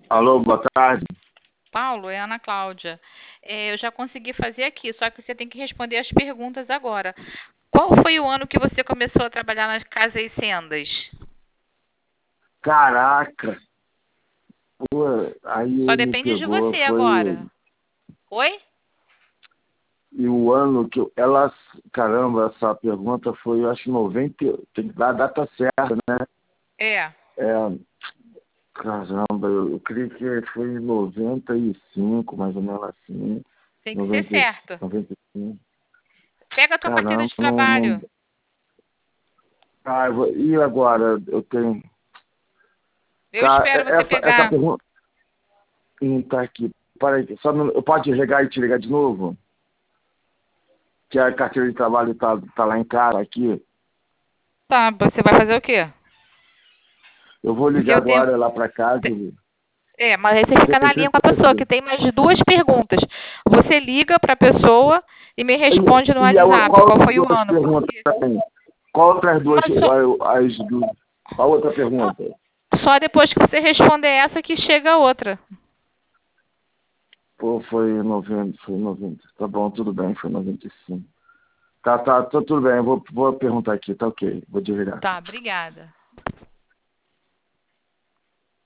Alô, boa tarde. Paulo, é a Ana Cláudia. Eu já consegui fazer aqui, só que você tem que responder as perguntas agora. Qual foi o ano que você começou a trabalhar nas Casas e Sendas? Caraca, pô, aí Só ele me depende de pegou, você foi. agora. Oi? E o ano que ela. Caramba, essa pergunta foi, eu acho, 90. Tem que dar a data certa, né? É, É, caramba, eu creio que foi em 95, mais ou menos assim. tem que ser 90, certo. 95. Pega a tua carteira Caramba, de não, trabalho. não. E agora? Eu tenho. Eu espero você Essa pegar. pergunta. Tá aqui. Peraí, eu posso ligar e te ligar de novo? Que a carteira de trabalho tá lá em casa aqui. Tá, você vai fazer o quê? Eu vou Porque ligar eu tenho. agora lá para casa. Mas aí você fica Tem na linha com a pessoa, que tem mais duas perguntas. Você liga para a pessoa e me responde no WhatsApp Qual qual outras foi o duas ano. perguntas Porque também? Qual outras duas, uma só, as duas? Qual outra pergunta? só depois que você responder essa que chega a outra. Pô, foi 90. Tá bom, tudo bem, foi 95. Tá, tudo bem, eu vou perguntar aqui, tá ok, vou desligar. Tá, obrigada.